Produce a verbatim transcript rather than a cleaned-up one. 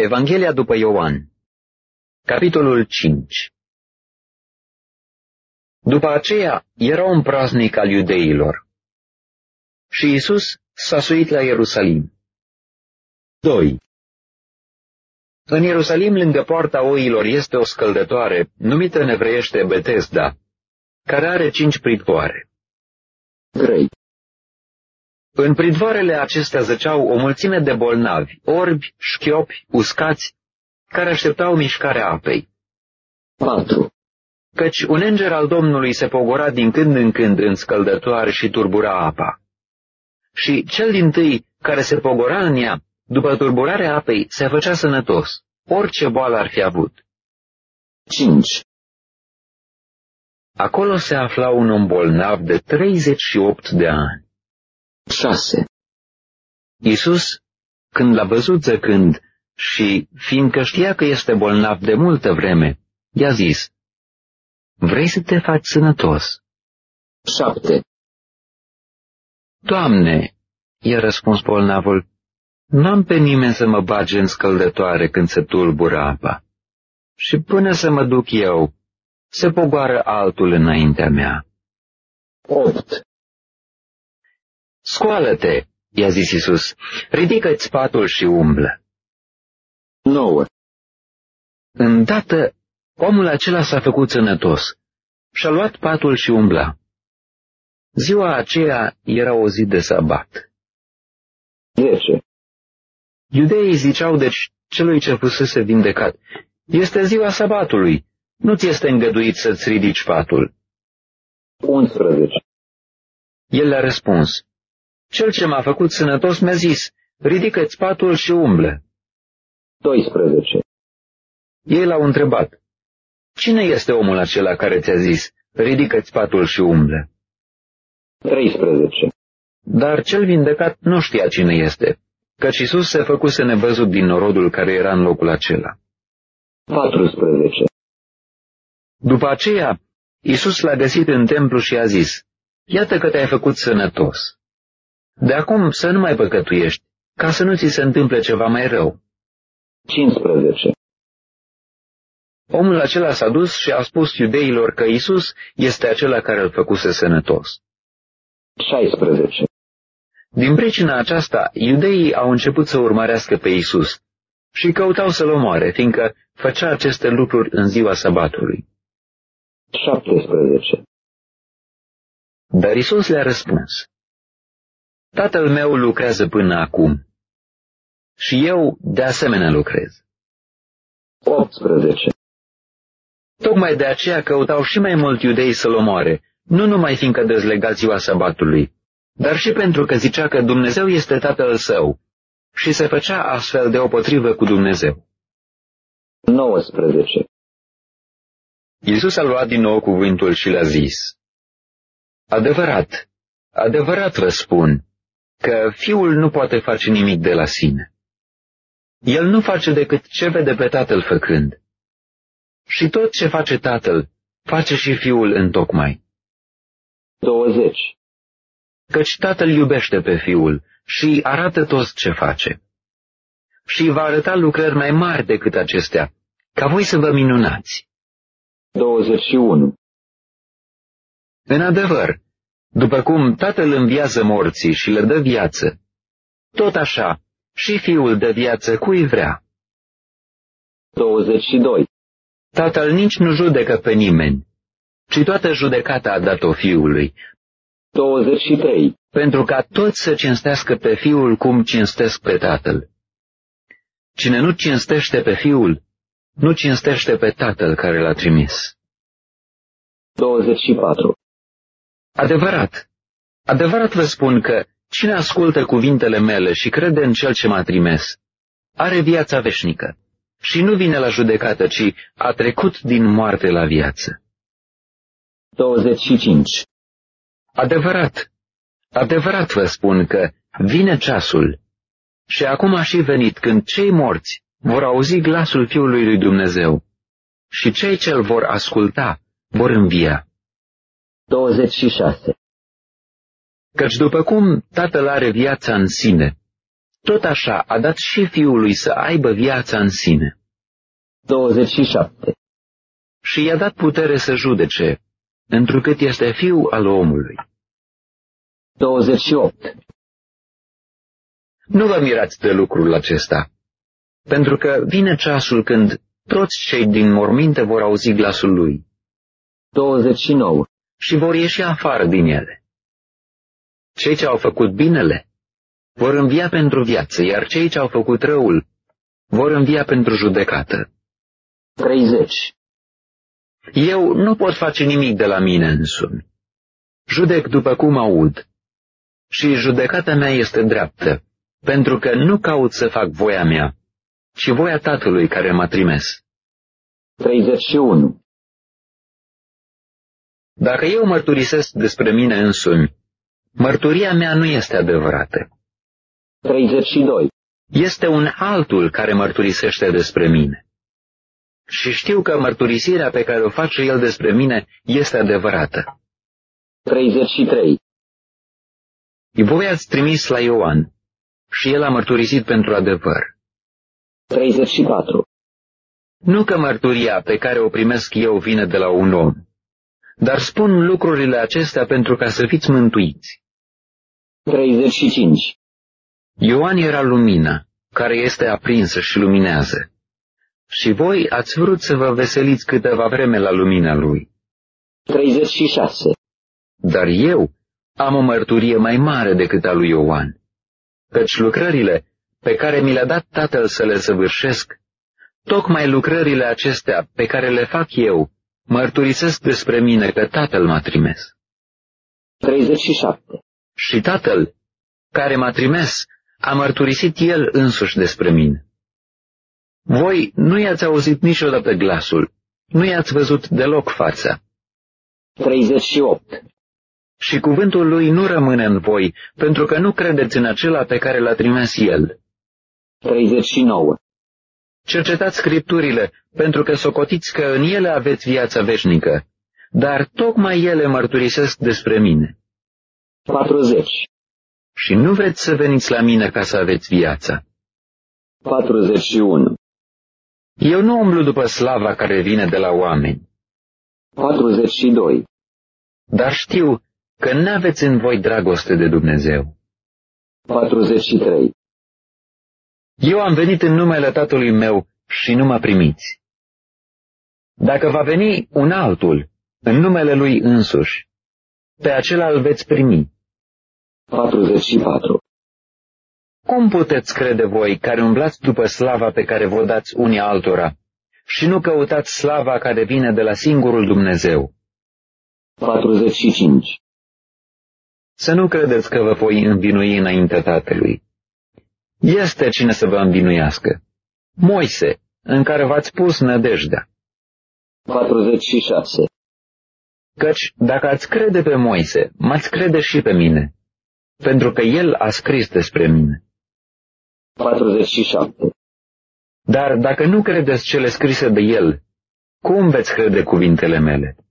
Evanghelia după Ioan, capitolul cinci. După aceea era un praznic al iudeilor și Iisus s-a suit la Ierusalim. doi. În Ierusalim, lângă poarta oilor, este o scăldătoare, numită în evreiește Betesda, care are cinci pridvoare. trei. În pridvoarele acestea zăceau o mulțime de bolnavi, orbi, șchiopi, uscați, care așteptau mișcarea apei. patru. Căci un înger al Domnului se pogora din când în când în scăldătoare și turbura apa. Și cel dintâi care se pogora în ea, după turburarea apei, se făcea sănătos, orice boală ar fi avut. cinci. Acolo se afla un om bolnav de treizeci și opt de ani. șase. Iisus, când l-a văzut zăcând și fiindcă știa că este bolnav de multă vreme, i-a zis: „Vrei să te faci sănătos?” șapte. „Doamne,” i-a răspuns bolnavul, „n-am pe nimeni să mă bage în scăldătoare când se tulbură apa. Și până să mă duc eu, se pogoară altul înaintea mea.” opt. „Scoală-te,” i-a zis Iisus, „ridică-ți patul și umblă.” nouă. Îndată, omul acela s-a făcut sănătos și-a luat patul și umbla. Ziua aceea era o zi de sabat. zece. Iudeii ziceau deci celui ce fusese vindecat: „Este ziua sabatului, nu ți este îngăduit să-ți ridici patul.” unsprezece. El le-a răspuns: „Cel ce m-a făcut sănătos mi-a zis: ridică-ți patul și umblă.” doisprezece. Ei l-au întrebat: „Cine este omul acela care ți-a zis: ridică-ți patul și umblă?” treisprezece. Dar cel vindecat nu știa cine este, căci Iisus se făcuse nevăzut din norodul care era în locul acela. patrusprezece. După aceea, Iisus l-a găsit în templu și a zis: „Iată că te-ai făcut sănătos. De acum să nu mai păcătuiești, ca să nu ți se întâmple ceva mai rău.” cincisprezece. Omul acela s-a dus și a spus iudeilor că Iisus este acela care îl făcuse sănătos. șaisprezece. Din pricina aceasta, iudeii au început să urmărească pe Iisus și căutau să-l omoare, fiindcă făcea aceste lucruri în ziua sabatului. șaptesprezece. Dar Iisus le-a răspuns: „Tatăl meu lucrează până acum și eu de asemenea lucrez.” optsprezece. Tocmai de aceea căutau și mai mult iudei să-l omoare, nu numai fiindcă dezlega ziua sabatului, dar și pentru că zicea că Dumnezeu este Tatăl său și se făcea astfel deopotrivă cu Dumnezeu. nouăsprezece. Iisus a luat din nou cuvântul și le-a zis: „Adevărat, adevărat vă spun că Fiul nu poate face nimic de la sine. El nu face decât ce vede pe Tatăl făcând. Și tot ce face Tatăl, face și Fiul întocmai.” douăzeci. Căci Tatăl iubește pe Fiul și arată tot ce face. Și va arăta lucrări mai mari decât acestea, ca voi să vă minunați. douăzeci și unu. În adevăr, după cum Tatăl înviază morții și le dă viață, tot așa și Fiul dă viață cui vrea. douăzeci și doi. Tatăl nici nu judecă pe nimeni, ci toată judecata a dat-o Fiului, douăzeci și trei. pentru ca toți să cinstească pe Fiul cum cinstesc pe Tatăl. Cine nu cinstește pe Fiul, nu cinstește pe Tatăl care l-a trimis. douăzeci și patru. Adevărat, adevărat vă spun că cine ascultă cuvintele mele și crede în Cel ce m-a trimis, are viața veșnică și nu vine la judecată, ci a trecut din moarte la viață. douăzeci și cinci. Adevărat, adevărat vă spun că vine ceasul și acum a și venit când cei morți vor auzi glasul Fiului lui Dumnezeu și cei ce îl vor asculta vor învia. douăzeci și șase. Căci după cum Tatăl are viața în sine tot așa a dat și Fiului să aibă viața în sine. douăzeci și șapte. Și i-a dat putere să judece, întrucât este Fiul al omului. douăzeci și opt. Nu vă mirați de lucrul acesta, pentru că vine ceasul când toți cei din morminte vor auzi glasul lui. douăzeci și nouă. Și vor ieși afară din ele. Cei ce au făcut binele vor învia pentru viață, iar cei ce au făcut răul vor învia pentru judecată. treizeci. Eu nu pot face nimic de la mine însumi. Judec după cum aud. Și judecata mea este dreaptă, pentru că nu caut să fac voia mea, ci voia Tatălui care m-a trimis. treizeci și unu. Dacă eu mărturisesc despre mine însumi, mărturia mea nu este adevărată. treizeci și doi. Este un altul care mărturisește despre mine. Și știu că mărturisirea pe care o face el despre mine este adevărată. treizeci și trei. Voi ați trimis la Ioan și el a mărturisit pentru adevăr. treizeci și patru. Nu că mărturia pe care o primesc eu vine de la un om, dar spun lucrurile acestea pentru ca să fiți mântuiți. treizeci și cinci. Ioan era lumina, care este aprinsă și luminează. Și voi ați vrut să vă veseliți câteva vreme la lumina lui. treizeci și șase. Dar eu am o mărturie mai mare decât a lui Ioan, căci lucrările pe care mi le-a dat Tatăl să le săvârșesc, tocmai lucrările acestea pe care le fac eu, mărturisesc despre mine că Tatăl m-a trimis. treizeci și șapte. Și Tatăl, care m-a trimis, a mărturisit El însuși despre mine. Voi nu i-ați auzit niciodată glasul, nu i-ați văzut deloc fața. treizeci și opt. Și cuvântul lui nu rămâne în voi, pentru că nu credeți în acela pe care l-a trimis El. treizeci și nouă. Cercetați Scripturile, pentru că socotiți că în ele aveți viața veșnică, dar tocmai ele mărturisesc despre mine. patruzeci. Și nu vreți să veniți la mine ca să aveți viața. patruzeci și unu. Eu nu umblu după slava care vine de la oameni, patruzeci și doi. dar știu că n-aveți în voi dragoste de Dumnezeu. patruzeci și trei. Eu am venit în numele Tatălui meu și nu mă primiți. Dacă va veni un altul, în numele lui însuși, pe acela îl veți primi. patruzeci și patru. Cum puteți crede voi care umblați după slava pe care vă dați unii altora și nu căutați slava care vine de la singurul Dumnezeu? patruzeci și cinci. Să nu credeți că vă voi învinui înaintea Tatălui. Este cine să vă învinuiască, Moise, în care v-ați pus nădejdea. patruzeci și șase. Căci dacă ați crede pe Moise, m-ați crede și pe mine, pentru că el a scris despre mine. patruzeci și șapte. Dar dacă nu credeți cele scrise de el, cum veți crede cuvintele mele?